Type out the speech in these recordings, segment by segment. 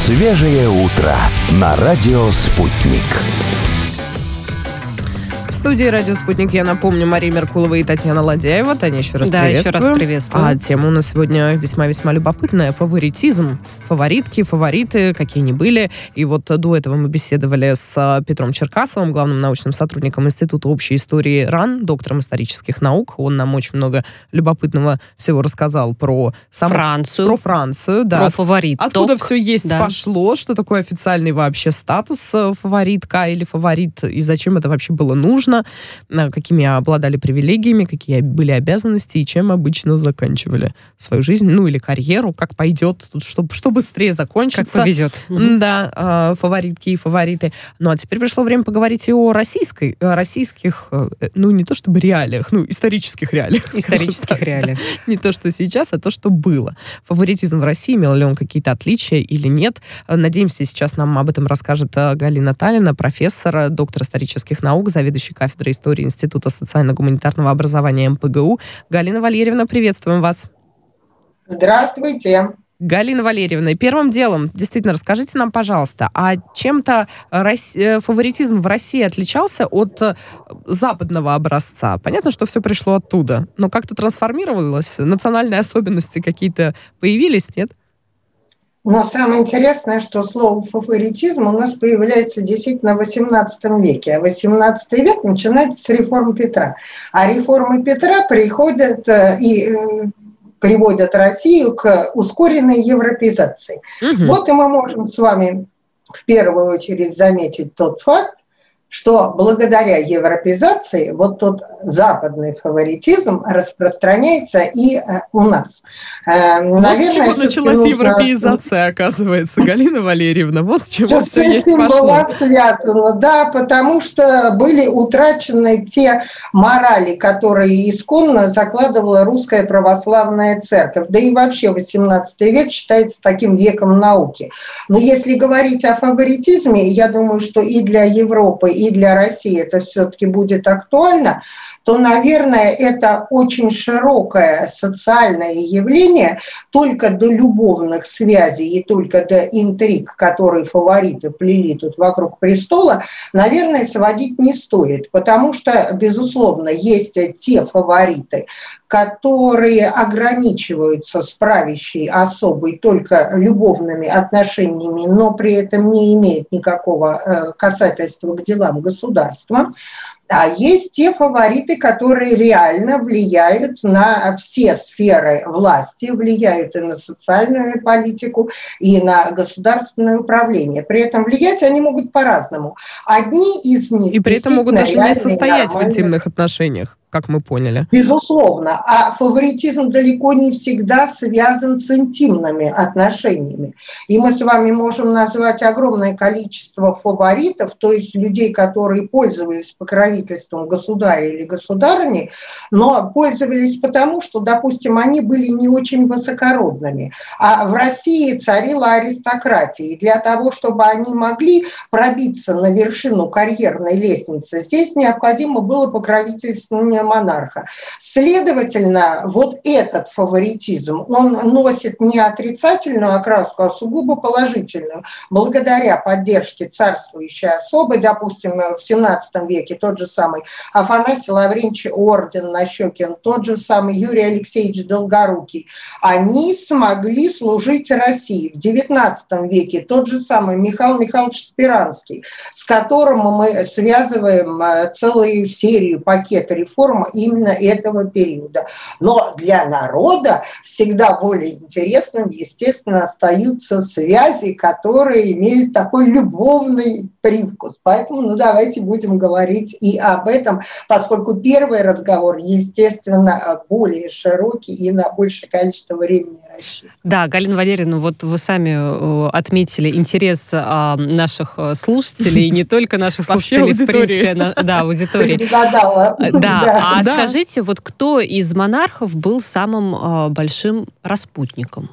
Свежее утро на радио «Спутник». В студии «Радио Спутник», я напомню, Мария Меркулова и Татьяна Ладяева. Таня, еще раз приветствую. Да, еще раз приветствую. А тема у нас сегодня весьма-весьма любопытная. Фаворитизм. Фаворитки, фавориты, какие они были. И вот до этого мы беседовали с Петром Черкасовым, главным научным сотрудником Института общей истории РАН, доктором исторических наук. Он нам очень много любопытного всего рассказал про Францию. Про Францию, да. Про фавориток. Откуда все есть пошло, что такое официальный вообще статус фаворитка или фаворит, и зачем это вообще было нужно, какими обладали привилегиями, какие были обязанности и чем обычно заканчивали свою жизнь, ну или карьеру, как пойдет, что быстрее закончится. Как повезет. Да, фаворитки и фавориты. Ну а теперь пришло время поговорить и о российских, ну не то чтобы реалиях, ну исторических реалиях. Исторических реалиях. Да. Не то, что сейчас, а то, что было. Фаворитизм в России, имел ли он какие-то отличия или нет? Надеемся, сейчас нам об этом расскажет Галина Талина, профессор, доктор исторических наук, заведующий кафедрой истории Института социально-гуманитарного образования МПГУ. Галина Валерьевна, приветствуем вас. Здравствуйте. Галина Валерьевна, первым делом, действительно, расскажите нам, пожалуйста, а чем-то фаворитизм в России отличался от западного образца? Понятно, что все пришло оттуда, но как-то трансформировалось? Национальные особенности какие-то появились, нет? Но самое интересное, что слово «фаворитизм» у нас появляется действительно в XVIII веке. А XVIII век начинается с реформ Петра. А реформы Петра приводят Россию к ускоренной европеизации. Вот и мы можем с вами в первую очередь заметить тот факт, что благодаря европеизации вот тот западный фаворитизм распространяется и у нас. Наверное, с чего началась европеизация, оказывается, Галина Валерьевна? Вот с чего все есть пошло. С этим была связана, да, потому что были утрачены те морали, которые исконно закладывала русская православная церковь. Да и вообще XVIII век считается таким веком науки. Но если говорить о фаворитизме, я думаю, что и для Европы, и для России это все-таки будет актуально, то, наверное, это очень широкое социальное явление, только до любовных связей и только до интриг, которые фавориты плели тут вокруг престола, наверное, сводить не стоит, потому что, безусловно, есть те фавориты, которые ограничиваются с правящей особой только любовными отношениями, но при этом не имеют никакого касательства к делам государства. А есть те фавориты, которые реально влияют на все сферы власти, влияют и на социальную политику, и на государственное управление. При этом влиять они могут по-разному. Одни из них... И при этом могут даже не состоять в интимных отношениях, как мы поняли. Безусловно. А фаворитизм далеко не всегда связан с интимными отношениями. И мы с вами можем назвать огромное количество фаворитов, то есть людей, которые пользовались покровительством государя или государыни, но пользовались потому, что, допустим, они были не очень высокородными. А в России царила аристократия. И для того, чтобы они могли пробиться на вершину карьерной лестницы, здесь необходимо было покровительство монарха. Следовательно, вот этот фаворитизм, он носит не отрицательную окраску, а сугубо положительную. Благодаря поддержке царствующей особы, допустим, в XVII веке тот же самый Афанасий Лаврентьевич Орден Нащекин, тот же самый Юрий Алексеевич Долгорукий, они смогли служить России. В XIX веке тот же самый Михаил Михайлович Спиранский, с которым мы связываем целую серию пакета реформ именно этого периода. Но для народа всегда более интересным, естественно, остаются связи, которые имеют такой любовный привкус. Поэтому, давайте будем говорить и об этом, поскольку первый разговор, естественно, более широкий и на большее количество времени рассчитан. Да, Галина Валерьевна, вот вы сами отметили интерес наших слушателей, и не только наших слушателей, в принципе, аудитории. Да, скажите, вот кто из монархов был самым большим распутником?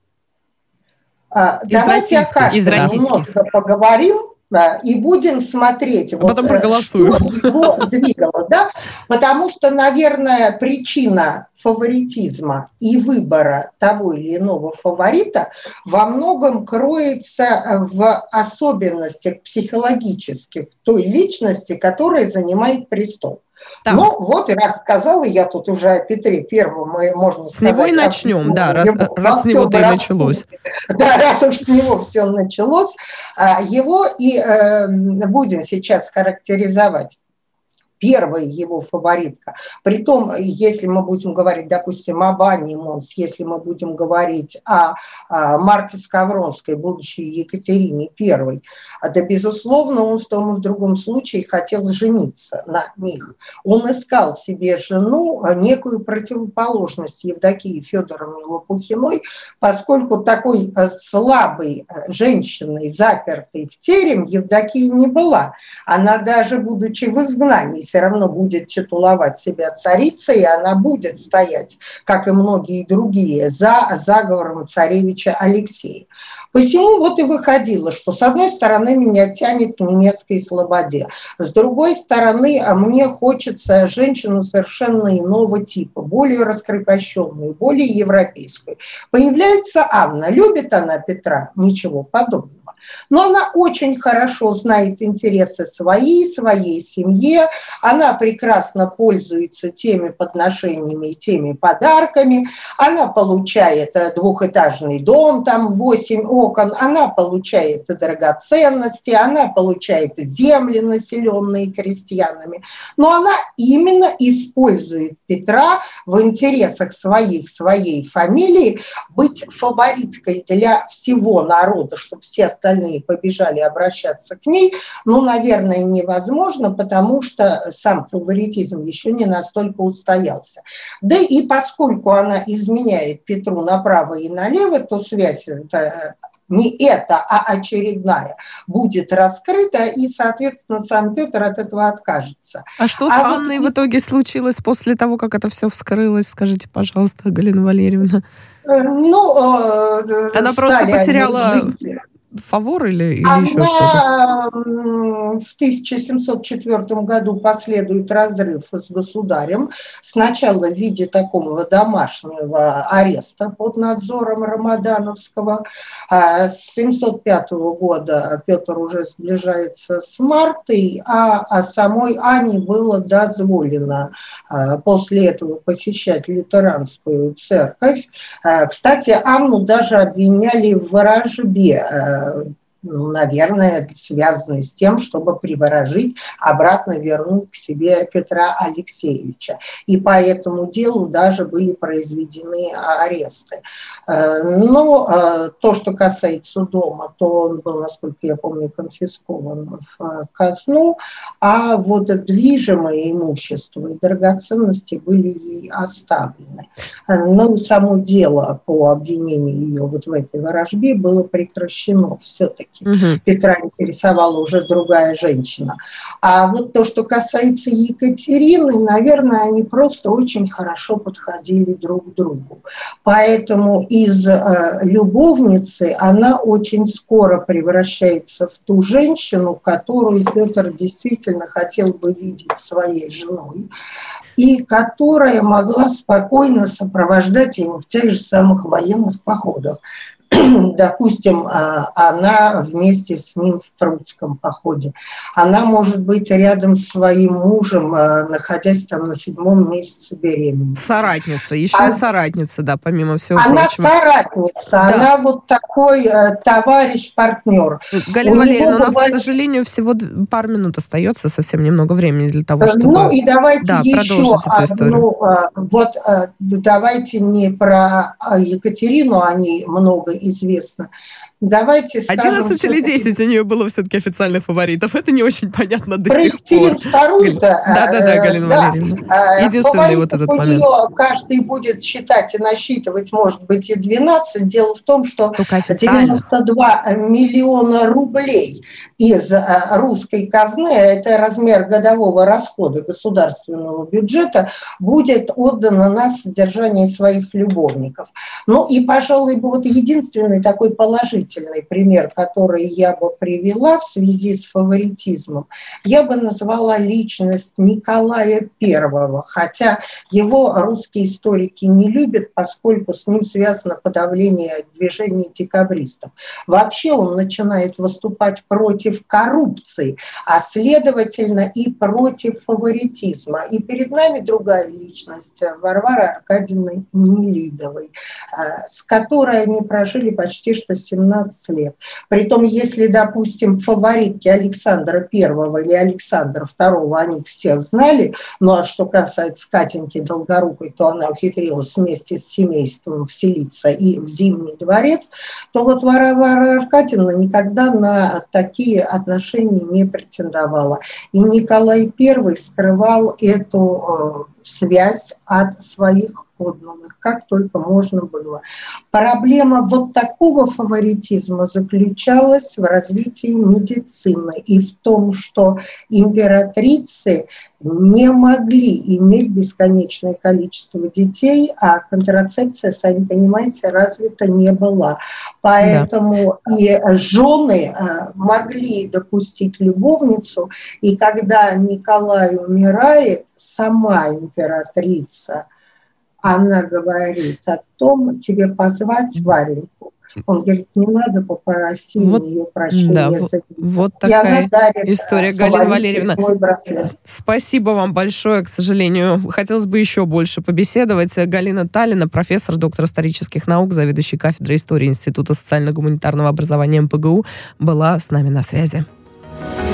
Давайте о каждом немного поговорим. И будем смотреть, а потом проголосуем. Что его двигало. Да? Потому что, наверное, причина фаворитизма и выбора того или иного фаворита во многом кроется в особенностях психологических той личности, которая занимает престол. Так. Ну, вот и раз сказала я тут уже о Петре Первом, можно сказать... С него и начнем, да, раз с него-то и началось. Да, раз уж с него все началось, его и будем сейчас характеризовать. Первая его фаворитка. Притом, если мы будем говорить, допустим, об Анне Монс, если мы будем говорить о Марте Скавронской, будущей Екатерине I, да, безусловно, он в том и в другом случае хотел жениться на них. Он искал себе жену, некую противоположность Евдокии Федоровне Лопухиной, поскольку такой слабой женщиной, запертой в терем, Евдокия не была. Она даже, будучи в изгнании, все равно будет титуловать себя царицей, и она будет стоять, как и многие другие, за заговором царевича Алексея. Посему вот и выходило, что с одной стороны меня тянет к немецкой слободе, с другой стороны мне хочется женщину совершенно иного типа, более раскрепощенную, более европейскую. Появляется Анна. Любит она Петра? Ничего подобного. Но она очень хорошо знает интересы своей семьи, она прекрасно пользуется теми подношениями и теми подарками, она получает двухэтажный дом, там 8 окон, она получает драгоценности, она получает земли, населенные крестьянами. Но она именно использует Петра в интересах своей фамилии быть фавориткой для всего народа, чтобы все остальные побежали обращаться к ней, ну, наверное, невозможно, потому что сам фаворитизм еще не настолько устоялся. Да и поскольку она изменяет Петру направо и налево, то связь не эта, а очередная будет раскрыта, и, соответственно, сам Петр от этого откажется. А что с Анной в итоге случилось после того, как это все вскрылось? Скажите, пожалуйста, Галина Валерьевна. Она просто потеряла фавор или еще что-то? В 1704 году последует разрыв с государем. Сначала в виде такого домашнего ареста под надзором Рамадановского. С 705 года Петр уже сближается с Мартой, а самой Анне было дозволено после этого посещать лютеранскую церковь. Кстати, Анну даже обвиняли в ворожбе, наверное, связанной с тем, чтобы приворожить, обратно вернуть к себе Петра Алексеевича. И по этому делу даже были произведены аресты. Но то, что касается дома, то он был, насколько я помню, конфискован в казну, а вот движимое имущество и драгоценности были ей оставлены. Но само дело по обвинению ее вот в этой ворожбе было прекращено все-таки. Петра интересовала уже другая женщина. А вот то, что касается Екатерины, наверное, они просто очень хорошо подходили друг к другу. Поэтому из любовницы она очень скоро превращается в ту женщину, которую Петр действительно хотел бы видеть своей женой, и которая могла спокойно сопровождать его в тех же самых военных походах. Допустим, она вместе с ним в Прудском походе. Она может быть рядом с своим мужем, находясь там на 7-м месяце беременности. Соратница, еще и соратница, да, помимо всего Она прочего. соратница, да. Она вот такой товарищ-партнер. Галина Валерьевна, у нас, к сожалению, всего пару минут остается, совсем немного времени для того, чтобы... Ну и давайте еще одну, вот давайте не про Екатерину, о ней много известно. Давайте скажем... 11 или 10 у нее было все-таки официальных фаворитов. Это не очень понятно до сих пор. Вторую-то... Да, Галина Валерьевна. Единственный вот этот момент. Каждый будет считать и насчитывать, может быть, и 12. Дело в том, что 92 миллиона рублей из русской казны, это размер годового расхода государственного бюджета, будет отдано на содержание своих любовников. Ну и, пожалуй, вот единственный такой положительный положительный пример, который я бы привела в связи с фаворитизмом, я бы назвала личность Николая I, хотя его русские историки не любят, поскольку с ним связано подавление движения декабристов. Вообще он начинает выступать против коррупции, а следовательно и против фаворитизма. И перед нами другая личность, Варвара Аркадьевна Нелидовой, с которой они прожили почти что 17 лет. Притом, если, допустим, фаворитки Александра I или Александра II, они все знали, ну а что касается Катеньки Долгорукой, то она ухитрилась вместе с семейством вселиться и в Зимний дворец, то вот Варвара Аркадьевна никогда на такие отношения не претендовала. И Николай I скрывал эту связь от своих подданных, как только можно было. Проблема вот такого фаворитизма заключалась в развитии медицины и в том, что императрицы не могли иметь бесконечное количество детей, а контрацепция, сами понимаете, развита не была. Поэтому и жены могли допустить любовницу, и когда Николай умирает, сама императрица, она говорит о том, тебе позвать Вареньку. Он говорит, не надо, попроси у нее прощения за меня. Вот такая история, Галина Валерьевна. Спасибо вам большое. К сожалению, хотелось бы еще больше побеседовать. Галина Талина, профессор, доктор исторических наук, заведующий кафедрой истории Института социально-гуманитарного образования МПГУ, была с нами на связи.